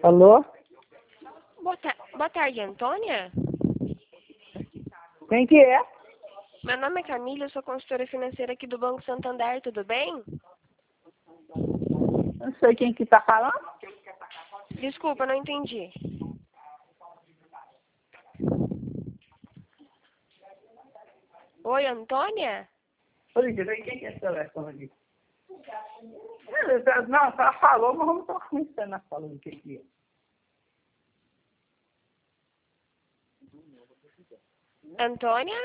Alô? Boa tarde, Antônia. Quem que é? Meu nome é Camila, eu sou consultora financeira aqui do Banco Santander, tudo bem? Não sei quem que tá falando. Desculpa, não entendi. Oi, Antônia? Oi, quem que é esse telefone ali? Não, ela falou, mas vamos estar conhecendo a falando o que que é. Antônia?